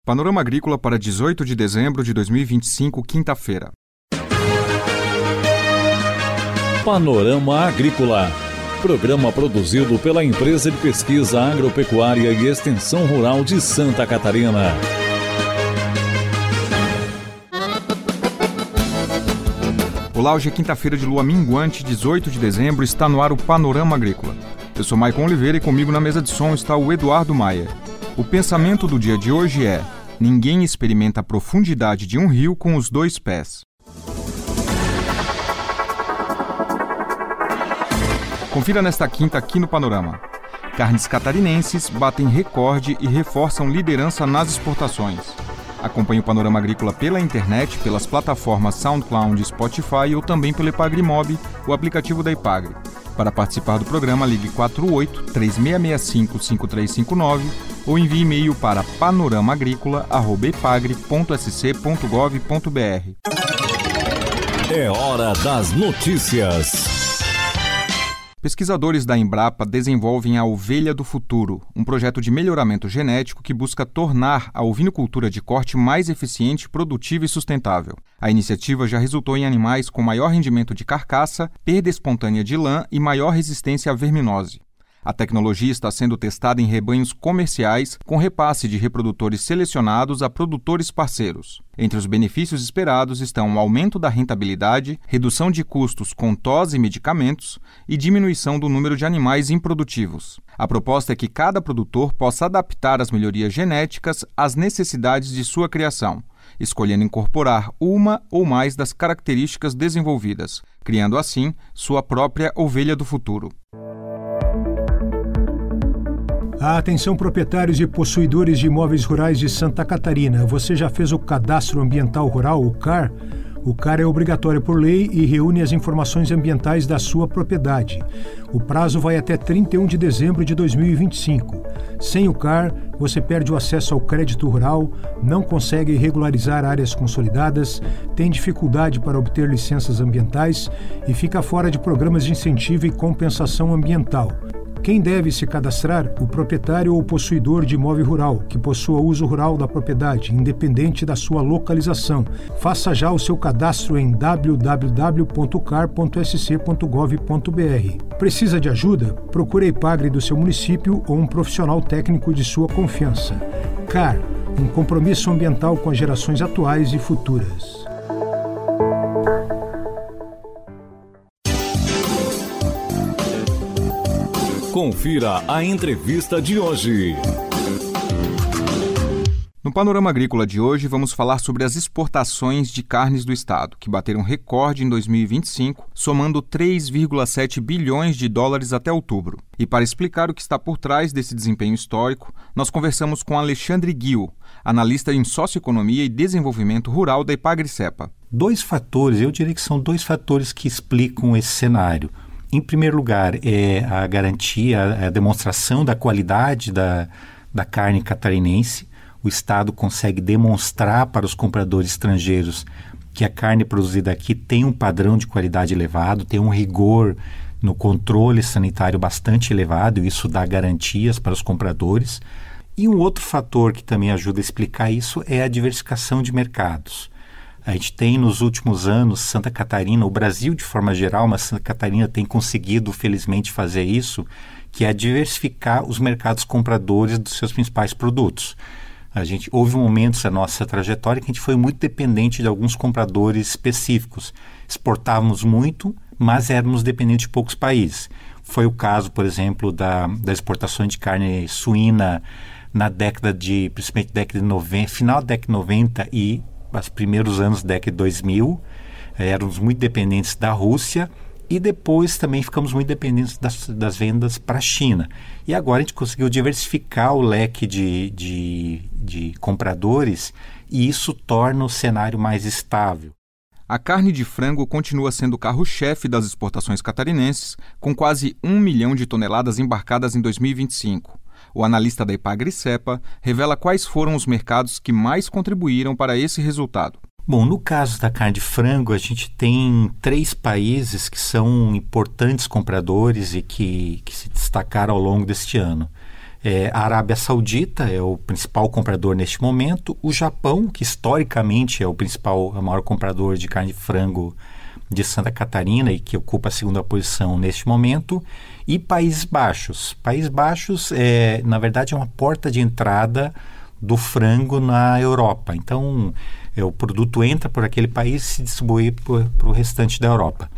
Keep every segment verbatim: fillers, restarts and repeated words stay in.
Panorama Agrícola para dezoito de dezembro de dois mil e vinte e cinco, quinta-feira. Panorama Agrícola, programa produzido pela Empresa de Pesquisa Agropecuária e Extensão Rural de Santa Catarina. Olá, hoje é quinta-feira de lua minguante, dezoito de dezembro, está no ar o Panorama Agrícola. Eu sou Maicon Oliveira e comigo na mesa de som está o Eduardo Maia. O pensamento do dia de hoje é: ninguém experimenta a profundidade de um rio com os dois pés. Confira nesta quinta aqui no Panorama. Carnes catarinenses batem recorde e reforçam liderança nas exportações. Acompanhe o Panorama Agrícola pela internet, pelas plataformas SoundCloud e Spotify ou também pelo Epagrimob, o aplicativo da Epagre. Para participar do programa, ligue quatro oito, três seis seis cinco, cinco três cinco nove ou envie e-mail para panoramaagricola arroba epagre ponto s c ponto gov ponto b r. É hora das notícias. Pesquisadores da Embrapa desenvolvem a Ovelha do Futuro, um projeto de melhoramento genético que busca tornar a ovinocultura de corte mais eficiente, produtiva e sustentável. A iniciativa já resultou em animais com maior rendimento de carcaça, perda espontânea de lã e maior resistência à verminose. A tecnologia está sendo testada em rebanhos comerciais, com repasse de reprodutores selecionados a produtores parceiros. Entre os benefícios esperados estão o aumento da rentabilidade, redução de custos com tos e medicamentos e diminuição do número de animais improdutivos. A proposta é que cada produtor possa adaptar as melhorias genéticas às necessidades de sua criação, escolhendo incorporar uma ou mais das características desenvolvidas, criando assim sua própria ovelha do futuro. Atenção, proprietários e possuidores de imóveis rurais de Santa Catarina. Você já fez o Cadastro Ambiental Rural, o C A R? O C A R é obrigatório por lei e reúne as informações ambientais da sua propriedade. O prazo vai até trinta e um de dezembro de dois mil e vinte e cinco. Sem o C A R, você perde o acesso ao crédito rural, não consegue regularizar áreas consolidadas, tem dificuldade para obter licenças ambientais e fica fora de programas de incentivo e compensação ambiental. Quem deve se cadastrar? O proprietário ou possuidor de imóvel rural, que possua uso rural da propriedade, independente da sua localização. Faça já o seu cadastro em w w w ponto car ponto s c ponto gov ponto b r. Precisa de ajuda? Procure a Epagre do seu município ou um profissional técnico de sua confiança. C A R, um compromisso ambiental com as gerações atuais e futuras. Confira a entrevista de hoje. No Panorama Agrícola de hoje, vamos falar sobre as exportações de carnes do estado, que bateram recorde em dois mil e vinte e cinco, somando três vírgula sete bilhões de dólares até outubro. E para explicar o que está por trás desse desempenho histórico, nós conversamos com Alexandre Guil, analista em Socioeconomia e Desenvolvimento Rural da Epagri-Cepa. Dois fatores, eu diria que são dois fatores que explicam esse cenário. Em primeiro lugar, é a garantia, a demonstração da qualidade da, da carne catarinense. O Estado consegue demonstrar para os compradores estrangeiros que a carne produzida aqui tem um padrão de qualidade elevado, tem um rigor no controle sanitário bastante elevado, e isso dá garantias para os compradores. E um outro fator que também ajuda a explicar isso é a diversificação de mercados. A gente tem nos últimos anos, Santa Catarina, o Brasil de forma geral, mas Santa Catarina tem conseguido felizmente fazer isso, que é diversificar os mercados compradores dos seus principais produtos. A gente, houve momentos na nossa trajetória que a gente foi muito dependente de alguns compradores específicos. Exportávamos muito, mas éramos dependentes de poucos países. Foi o caso, por exemplo, da, da exportação de carne suína na década de, principalmente década de noventa, final da década de noventa e os primeiros anos da década de dois mil, éramos muito dependentes da Rússia e depois também ficamos muito dependentes das, das vendas para a China. E agora a gente conseguiu diversificar o leque de, de, de compradores e isso torna o cenário mais estável. A carne de frango continua sendo o carro-chefe das exportações catarinenses, com quase um milhão de toneladas embarcadas em dois mil e vinte e cinco. O analista da Epagri-Cepa revela quais foram os mercados que mais contribuíram para esse resultado. Bom, no caso da carne de frango, a gente tem três países que são importantes compradores e que, que se destacaram ao longo deste ano. É, a Arábia Saudita é o principal comprador neste momento, o Japão, que historicamente é o principal, o maior comprador de carne de frango de Santa Catarina e que ocupa a segunda posição neste momento, e Países Baixos. Países Baixos, é, na verdade, é uma porta de entrada do frango na Europa. Então, é, o produto entra por aquele país e se distribui para o restante da Europa.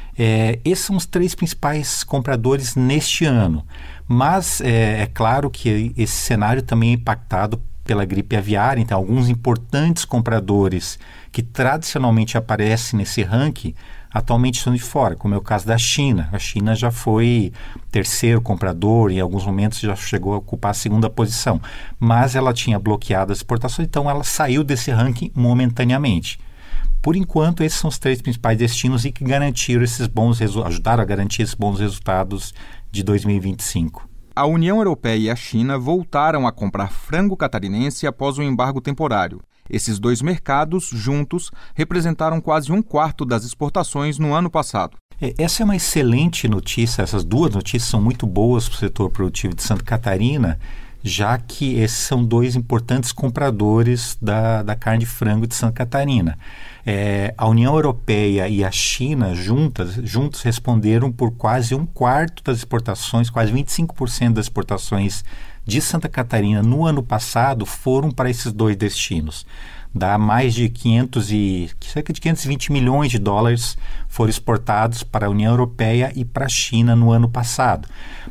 É, esses são os três principais compradores neste ano. Mas é, é claro que esse cenário também é impactado pela gripe aviária, então alguns importantes compradores que tradicionalmente aparecem nesse ranking atualmente estão de fora, como é o caso da China. A China já foi terceiro comprador, em alguns momentos já chegou a ocupar a segunda posição, mas ela tinha bloqueado as exportações, então ela saiu desse ranking momentaneamente. Por enquanto, esses são os três principais destinos e que garantiram esses bons resu- ajudaram a garantir esses bons resultados de dois mil e vinte e cinco. A União Europeia e a China voltaram a comprar frango catarinense após o embargo temporário. Esses dois mercados, juntos, representaram quase um quarto das exportações no ano passado. Essa é uma excelente notícia, essas duas notícias são muito boas para o setor produtivo de Santa Catarina, já que esses são dois importantes compradores da, da carne de frango de Santa Catarina. É, a União Europeia e a China juntas, juntos responderam por quase um quarto das exportações, quase vinte e cinco por cento das exportações de Santa Catarina no ano passado foram para esses dois destinos. Dá mais de quinhentos e, cerca de quinhentos e vinte milhões de dólares foram exportados para a União Europeia e para a China no ano passado.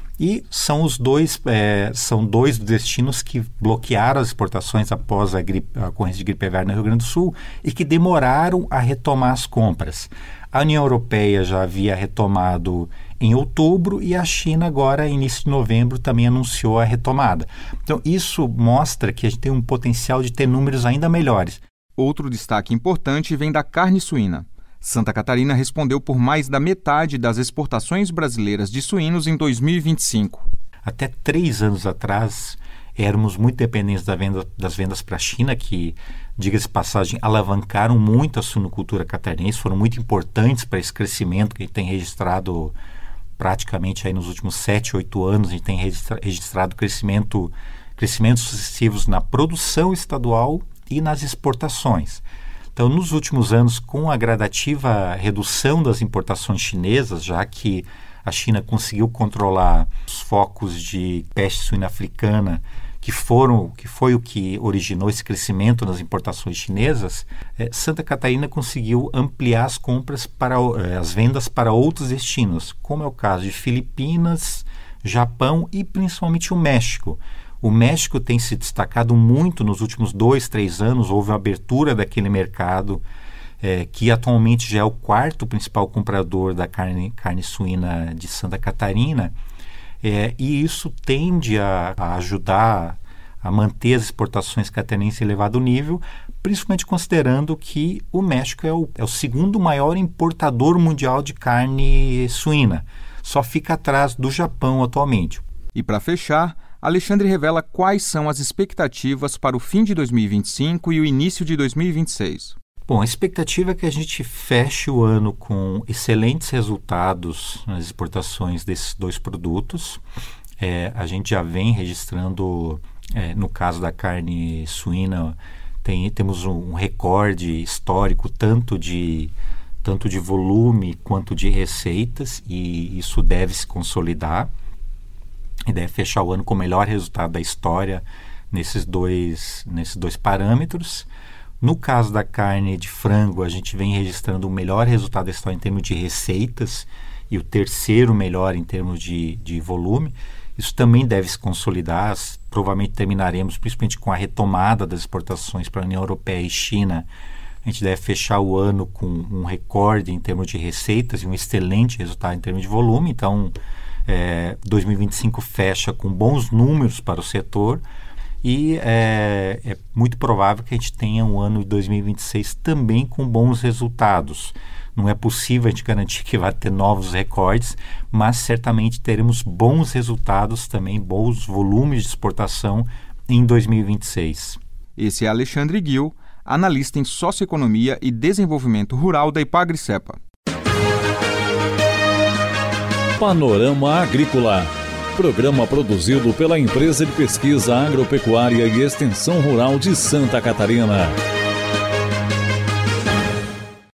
E são os dois, é, são dois destinos que bloquearam as exportações após a, gripe, a ocorrência de gripe aviária no Rio Grande do Sul e que demoraram a retomar as compras. A União Europeia já havia retomado em outubro e a China agora, início de novembro, também anunciou a retomada. Então, isso mostra que a gente tem um potencial de ter números ainda melhores. Outro destaque importante vem da carne suína. Santa Catarina respondeu por mais da metade das exportações brasileiras de suínos em dois mil e vinte e cinco. Até três anos atrás, éramos muito dependentes da venda, das vendas para a China, que, diga-se de passagem, alavancaram muito a suinocultura catarinense, foram muito importantes para esse crescimento que a gente tem registrado praticamente aí nos últimos sete, oito anos. A gente tem registra, registrado crescimento, crescimentos sucessivos na produção estadual e nas exportações. Então, nos últimos anos, com a gradativa redução das importações chinesas, já que a China conseguiu controlar os focos de peste suína africana, que, foram, que foi o que originou esse crescimento nas importações chinesas, eh, Santa Catarina conseguiu ampliar as compras para eh, as vendas para outros destinos, como é o caso de Filipinas, Japão e principalmente o México. O México tem se destacado muito nos últimos dois, três anos. Houve uma abertura daquele mercado, é, que atualmente já é o quarto principal comprador da carne, carne suína de Santa Catarina. É, e isso tende a, a ajudar a manter as exportações catarinenses em elevado nível, principalmente considerando que o México é o, é o segundo maior importador mundial de carne suína. Só fica atrás do Japão atualmente. E para fechar, Alexandre revela quais são as expectativas para o fim de dois mil e vinte e cinco e o início de dois mil e vinte e seis. Bom, a expectativa é que a gente feche o ano com excelentes resultados nas exportações desses dois produtos. É, a gente já vem registrando, é, no caso da carne suína, tem, temos um, um recorde histórico tanto de, tanto de volume quanto de receitas, e isso deve se consolidar. E deve fechar o ano com o melhor resultado da história nesses dois, nesses dois parâmetros. No caso da carne de frango, a gente vem registrando o melhor resultado da história em termos de receitas e o terceiro melhor em termos de, de volume. Isso também deve se consolidar. Provavelmente terminaremos, principalmente com a retomada das exportações para a União Europeia e China. A gente deve fechar o ano com um recorde em termos de receitas e um excelente resultado em termos de volume. Então, É, dois mil e vinte e cinco fecha com bons números para o setor e é, é muito provável que a gente tenha um ano de dois mil e vinte e seis também com bons resultados. Não é possível a gente garantir que vai ter novos recordes, mas certamente teremos bons resultados também, bons volumes de exportação em dois mil e vinte e seis. Esse é Alexandre Gil, analista em Socioeconomia e Desenvolvimento Rural da Ipagre-Cepa. Panorama Agrícola, Programa produzido pela Empresa de Pesquisa Agropecuária e Extensão Rural de Santa Catarina.